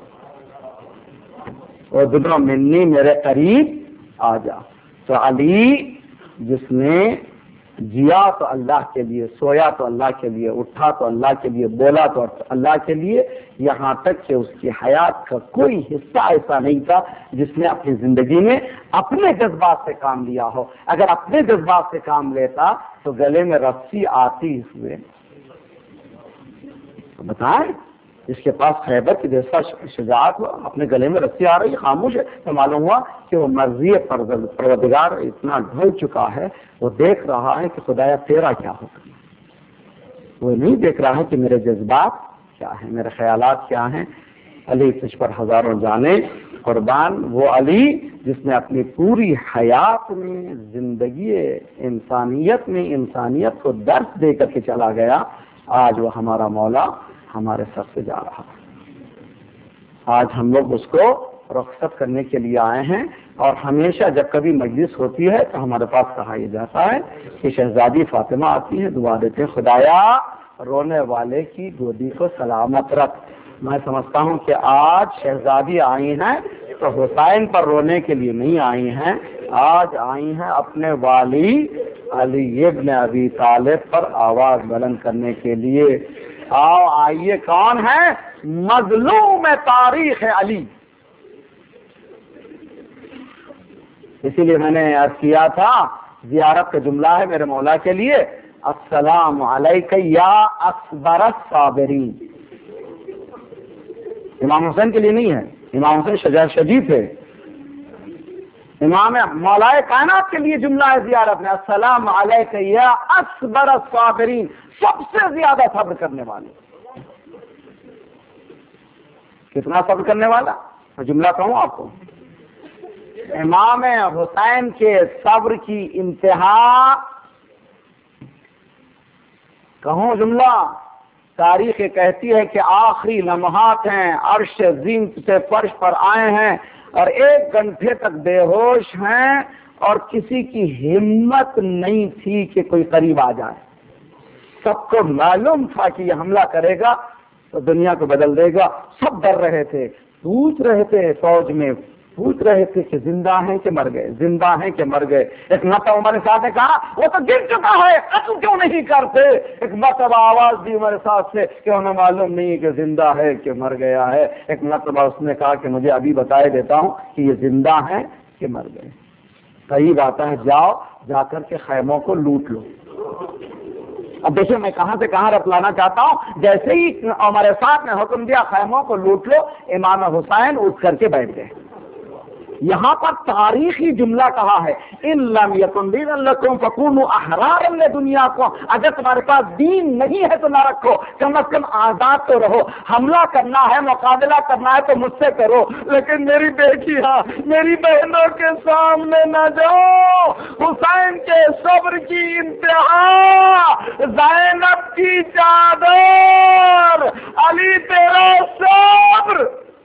S1: اور دنوں منی میرے قریب آ جا. تو علی جس نے جیا تو اللہ کے لیے، سویا تو اللہ کے لیے، اٹھا تو اللہ کے لیے، بولا تو اللہ کے لیے، یہاں تک کہ اس کی حیات کا کوئی حصہ ایسا نہیں تھا جس نے اپنی زندگی میں اپنے جذبات سے کام لیا ہو. اگر اپنے جذبات سے کام لیتا تو گلے میں رسی آتی ہوئے. بتائیں اس کے پاس خیبر کی جیسا شجاعت ہوا، اپنے گلے میں رسی آ رہی خاموش ہے، تو معلوم ہوا کہ وہ مرضی پروردگار اتنا ڈھل چکا ہے، وہ دیکھ رہا ہے کہ خدایا تیرا کیا ہوگا. وہ نہیں دیکھ رہا ہے کہ میرے جذبات کیا ہیں، میرے خیالات کیا ہیں. علی تجھ پر ہزاروں جانے قربان. وہ علی جس نے اپنی پوری حیات میں، زندگی انسانیت میں انسانیت کو درس دے کر کے چلا گیا، آج وہ ہمارا مولا ہمارے سر سے جا رہا ہے. آج ہم لوگ اس کو رخصت کرنے کے لیے آئے ہیں، اور ہمیشہ جب کبھی مجلس ہوتی ہے تو ہمارے پاس کہا یہ جاتا ہے کہ شہزادی فاطمہ آتی ہے، دعا دیتے ہیں خدایا رونے والے کی گودی کو سلامت رکھ. میں سمجھتا ہوں کہ آج شہزادی آئی ہیں تو حسین پر رونے کے لیے نہیں آئی ہیں، آج آئی ہیں اپنے والی علی ابن ابی طالب پر آواز بلند کرنے کے لیے. آؤ آئیے، کون ہے؟ مظلوم تاریخ علی. اسی لیے میں نے عرض کیا تھا زیارت کا جملہ ہے میرے مولا کے لیے، السلام علیک یا اکبر الصابرین. امام حسین کے لیے نہیں ہے، امام حسین شجاع شجیع تھے. امام مولا کائنات کے لیے جملہ ہے زیارت میں، السلام علیک یا اکبر الصابرین، سب سے زیادہ صبر کرنے والے. کتنا صبر کرنے والا؟ جملہ کہوں آپ کو، امام حسین کے صبر کی انتہا کہوں جملہ، تاریخ کہتی ہے کہ آخری لمحات ہیں، عرش عظیم سے فرش پر آئے ہیں، اور 1 گھنٹے تک بے ہوش ہیں اور کسی کی ہمت نہیں تھی کہ کوئی قریب آ جائے. سب کو معلوم تھا کہ یہ حملہ کرے گا تو دنیا کو بدل دے گا. سب ڈر رہے تھے, پوچھ رہے تھے فوج میں, پوچھ رہے تھے کہ زندہ ہیں کہ مر گئے, زندہ ہیں کہ مر گئے. ایک مرتبہ عمر صاحب نے کہا وہ تو گر چکا ہے, قتل کیوں نہیں کرتے. ایک مرتبہ آواز دی عمر صاحب سے کہ انہیں معلوم نہیں کہ زندہ ہے کہ مر گیا ہے. ایک مرتبہ اس نے کہا کہ مجھے ابھی بتائے دیتا ہوں کہ یہ زندہ ہیں کہ مر گئے. صحیح بات ہے, جاؤ جا کر کے خیموں کو لوٹ لو. اب دیکھیں میں کہاں سے کہاں رتلانا چاہتا ہوں. جیسے ہی عمر صاحب نے حکم دیا خیموں کو لوٹ لو, امام حسین اٹھ کر کے بیٹھ گئے. یہاں پر تاریخی جملہ کہا ہے, ان لم یکن دین لکم فکونوا احرارا لدنیا کو. اگر تمہارے پاس دین نہیں ہے تو نہ رکھو, کم از کم آزاد تو رہو. حملہ کرنا ہے, مقابلہ کرنا ہے تو مجھ سے کرو, لیکن میری بیٹیاں, میری بہنوں کے سامنے نہ جاؤ. حسین کے صبر کی انتہا, زینب کی چادر, علی تیرا صبر.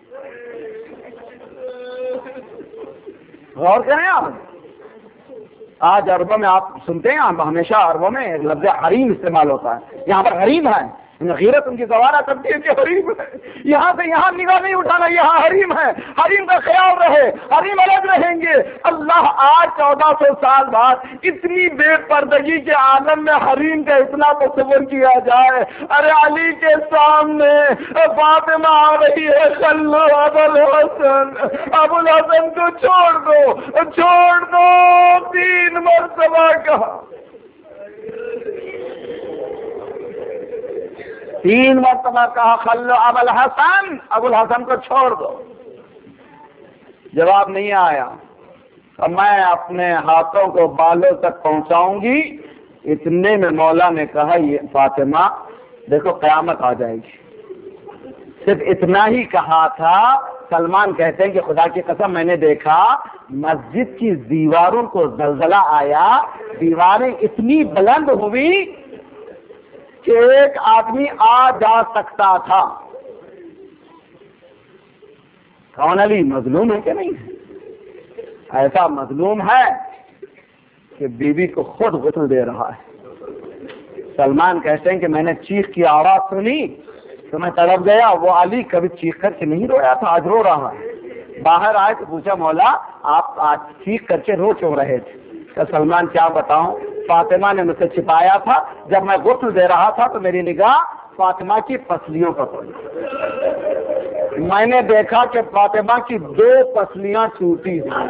S1: غور کریں آپ, آج عربوں میں آپ سنتے ہیں, ہمیشہ عربوں میں لفظ حریم استعمال ہوتا ہے. یہاں پر حریم ہے, غیرت ان کی گوارا کرتی ہے کہ حریم ہے. یہاں سے یہاں نگاہ نہیں اٹھانا, یہاں حریم ہے, حریم کا خیال رہے, حریم الگ رہیں گے. اللہ آج 1400 سال بعد اتنی بے پردگی کے عالم میں حریم کا اتنا تصور کیا جائے. ارے علی کے سامنے فاطمہ آ رہی ہے, خلو ابوالحسن, ابوالحسن کو چھوڑ دو, چھوڑ دو. 3 مرتبہ کہا, 3 مرتبہ کہا خلو ابوالحسن, ابوالحسن کو چھوڑ دو. جواب نہیں آیا. تو میں اپنے ہاتھوں کو بالوں تک پہنچاؤں گی. اتنے میں مولا نے کہا یہ فاطمہ دیکھو قیامت آ جائے گی. صرف اتنا ہی کہا تھا. سلمان کہتے ہیں کہ خدا کی قسم میں نے دیکھا مسجد کی دیواروں کو زلزلہ آیا, دیواریں اتنی بلند ہوئی کہ ایک آدمی آ جا سکتا تھا. کون علی مظلوم ہے کہ نہیں ہے؟ ایسا مظلوم ہے کہ بیوی کو خود غسل دے رہا ہے. سلمان کہتے ہیں کہ میں نے چیخ کی آواز سنی تو میں تڑپ گیا. وہ علی کبھی چیخ کر کے نہیں رویا تھا, آج رو رہا ہے. باہر آئے تو پوچھا مولا آپ آج چیخ کر کے رو کیوں رہے تھے؟ کہ سلمان کیا بتاؤں, فاطمہ نے مجھ سے چھپایا تھا. جب میں غسل دے رہا تھا تو میری نگاہ فاطمہ کی پسلیوں پر پڑی. میں نے دیکھا کہ فاطمہ کی 2 پسلیاں ٹوٹی ہیں.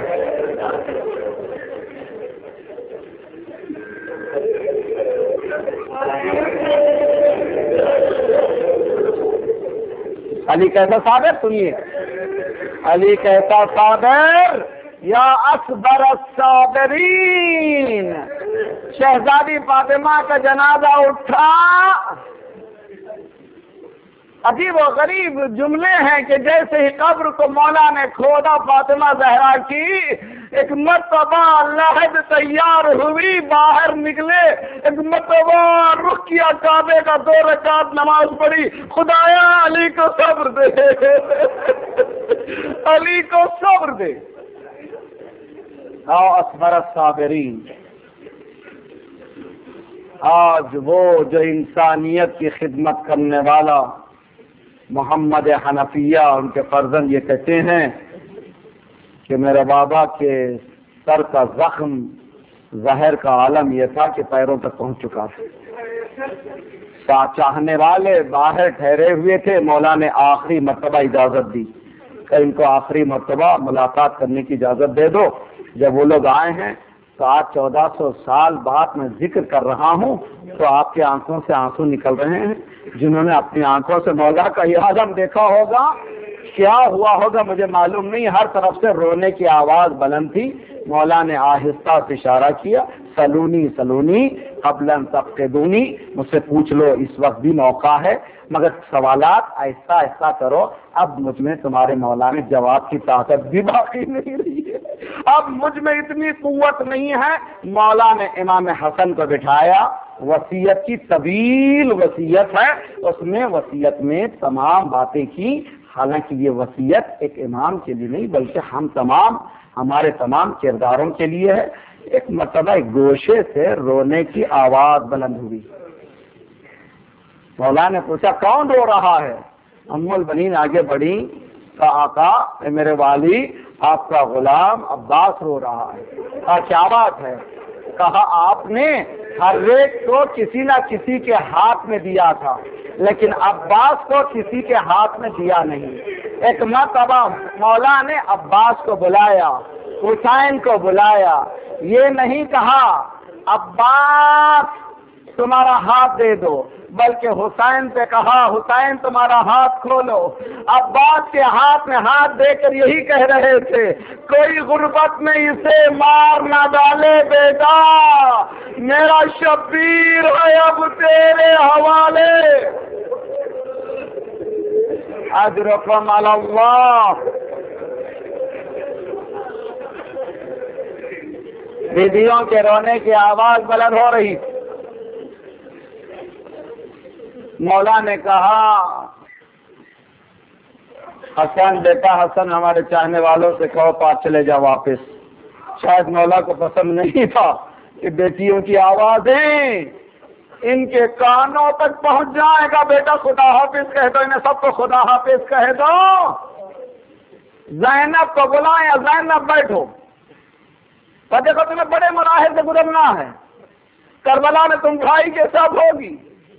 S1: علی کیسا صابر, سنیے علی کیسا صابر, یا اصبر الصابرین. شہزادی فاطمہ کا جنازہ اٹھا. عجیب و غریب جملے ہیں کہ جیسے ہی قبر کو مولا نے کھودا فاطمہ زہرا کی, ایک مرتبہ لحد تیار ہوئی, باہر نکلے, ایک مرتبہ رخ کیا کعبے کا, 2 رکعت نماز پڑھی. خدایا علی کو صبر دے, علی کو صبر دے. اصبر الصابرین. آج وہ جو انسانیت کی خدمت کرنے والا محمد حنفیہ, ان کے فرزند یہ کہتے ہیں کہ میرے بابا کے سر کا زخم زہر کا عالم یہ تھا کہ پیروں تک پہنچ چکا تھا. چاہنے والے باہر ٹھہرے ہوئے تھے. مولا نے آخری مرتبہ اجازت دی کہ ان کو آخری مرتبہ ملاقات کرنے کی اجازت دے دو. جب وہ لوگ آئے ہیں تو آج 1400 سال بعد میں ذکر کر رہا ہوں تو آپ کی آنکھوں سے آنسو نکل رہے ہیں. جنہوں نے اپنی آنکھوں سے مولا کا یہ عالم دیکھا ہوگا, کیا ہوا ہوگا مجھے معلوم نہیں. ہر طرف سے رونے کی آواز بلند تھی. مولا نے آہستہ سے اشارہ کیا, سلونی سلونی قبل ان تفقدونی, مجھ سے پوچھ لو, اس وقت بھی موقع ہے, مگر سوالات آہستہ آہستہ کرو. اب مجھ میں تمہارے مولا نے جواب کی طاقت بھی باقی نہیں رہی ہے, اب مجھ میں اتنی قوت نہیں ہے. مولا نے امام حسن کو بٹھایا. وصیت کی طویل وصیت ہے, اس میں وصیت میں تمام باتیں کی. حالانکہ یہ وصیت ایک امام کے لیے نہیں بلکہ ہم تمام ہمارے تمام کرداروں کے لیے ہے۔ ایک مرتبہ ایک گوشے سے رونے کی آواز بلند ہوئی۔ مولا نے پوچھا کون رو رہا ہے؟ ام البنین آگے بڑھی، کہا آقا اے میرے والی آپ کا غلام عباس رو رہا ہے۔ کہا کیا بات ہے؟ کہا آپ نے ہر ایک کو کسی نہ کسی کے ہاتھ میں دیا تھا لیکن عباس کو کسی کے ہاتھ میں دیا نہیں۔ ایک مرتبہ مولا نے عباس کو بلایا، حسین کو بلایا، یہ نہیں کہا عباس تمہارا ہاتھ دے دو، بلکہ حسین سے کہا حسین تمہارا ہاتھ کھولو۔ عباس کے ہاتھ میں ہاتھ دے کر یہی کہہ رہے تھے کوئی غربت میں اسے مار نہ ڈالے بیٹا، میرا شبیر ہے اب تیرے حوالے، اجرکم علی اللہ۔ بیویوں کے رونے کی آواز بلند ہو رہی۔ مولا نے کہا حسن بیٹا حسن ہمارے چاہنے والوں سے کہو پاس چلے جا واپس۔ شاید مولا کو پسند نہیں تھا کہ بیٹیوں کی آوازیں ان کے کانوں تک پہنچ جائے گا۔ بیٹا خدا حافظ کہہ دو، انہیں سب کو خدا حافظ کہہ دو۔ زینب کو بلایا، زینب بیٹھو، تو دیکھو تمہیں بڑے مراحل سے گزرنا ہے، کربلا میں تم بھائی کے ساتھ ہوگی۔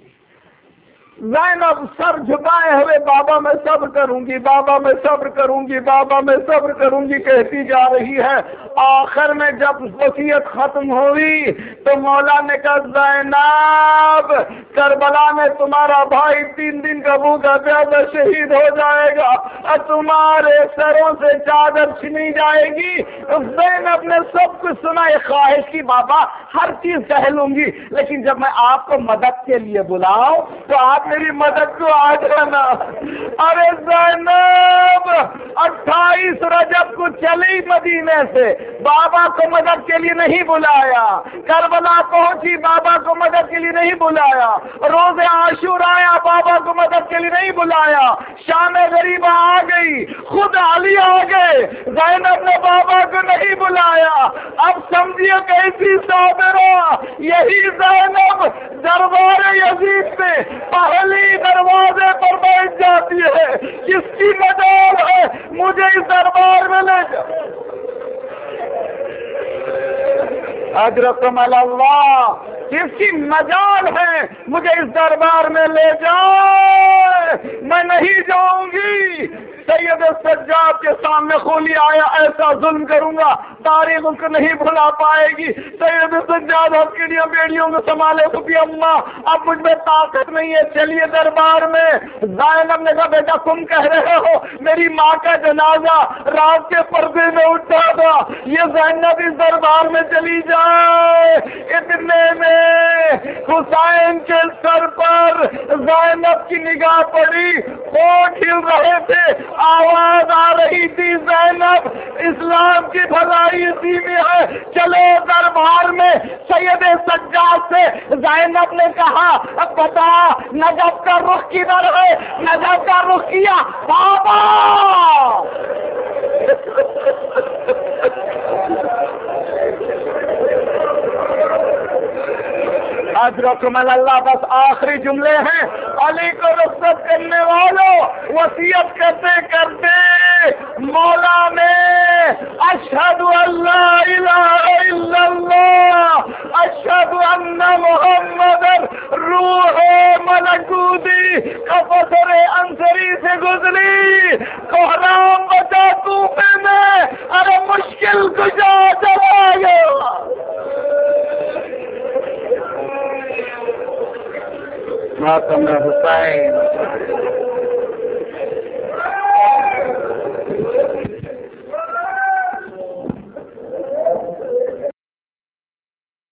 S1: زینب سر جھکائے ہوئے بابا میں صبر کروں گی، بابا میں صبر کروں گی، بابا میں صبر کروں گی کہتی جا رہی ہے۔ آخر میں جب وصیت ختم ہوئی تو مولا نے کہا زینب کربلا میں تمہارا بھائی 3 دن کا بھوکا پیاسا شہید ہو جائے گا اور تمہارے سروں سے چادر چھینی جائے گی۔ زینب نے سب کچھ سنا، ایک خواہش کی بابا ہر چیز کہہ لوں گی لیکن جب میں آپ کو مدد کے لیے بلاؤں تو آپ میری مدد کو آ جانا۔ ارے زینب 28 رجب کو چلی مدینے سے، بابا کو مدد کے لیے نہیں بلایا، کربلا پہنچی بابا کو مدد کے لیے نہیں بلایا، روز عاشورا آیا بابا کو مدد کے لیے نہیں بلایا، شام غریبہ آ گئی، خود علی آ گئے، زینب نے بابا کو نہیں بلایا۔ اب سمجھیے کیسی صابرہ، یہی زینب دربار یزید میں پہلی دروازے پر بیٹھ جاتی ہے، جس کی مدد ہے مجھے اس دربار میں لے جاؤ۔ اجرکم علی اللہ، جس کی مجال ہے مجھے اس دربار میں لے جاؤ، میں نہیں جاؤں گی۔ سید سجاد کے سامنے کھولی آیا ایسا ظلم کروں گا تاریخ اس کو نہیں بھلا پائے گی۔ سید سجاد ہتھیلیاں بیڑیوں کو سنبھالے، خفی اماں اب مجھ میں طاقت نہیں ہے، چلیے دربار میں۔ زینب نے کہا بیٹا تم کہہ رہے ہو میری ماں کا جنازہ رات کے پردے میں اٹھا تھا، یہ زینب اس دربار میں چلی جائے۔ اتنے میں حسین کے سر پر زینب کی نگاہ پڑی، ہونٹ ہل رہے تھے، آواز آ رہی تھی زینب اسلام کی بھلائی اسی میں ہے، چلو دربار میں۔ سید سجاد سے زینب نے کہا اب بتا نجف کا رخ کدھر ہے؟ نجف کا رخ کیا بابا۔ اجرکم اللہ۔ بس آخری جملے ہیں، علی کو رخصت کرنے والوں وصیت کرتے کرتے مولا نے اشہد ان لا الہ الا اللہ اشہد ان محمد روح ملکوتی کفر انصری سے گزری، کوہرام بچا کوفے میں، ارے مشکل کجا چلا گیا۔ ماتم حسین